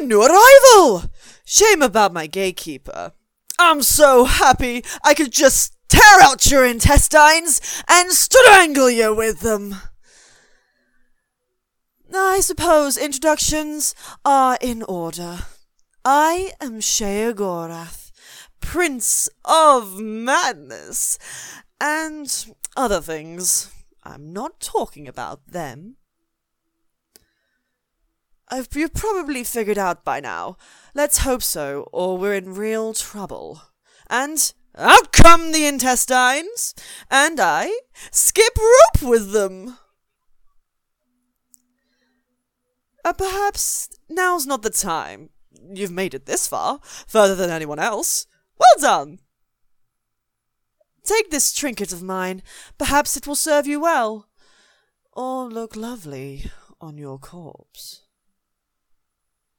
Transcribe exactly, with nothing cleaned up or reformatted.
A new arrival! Shame about my gatekeeper. I'm so happy I could just tear out your intestines and strangle you with them. I suppose introductions are in order. I am Sheogorath, Prince of Madness, and other things. I'm not talking about them. I've, you've probably figured out by now. Let's hope so, or we're in real trouble. And out come the intestines, and I skip rope with them. Uh, perhaps now's not the time. You've made it this far, further than anyone else. Well done! Take this trinket of mine. Perhaps it will serve you well, or look lovely on your corpse.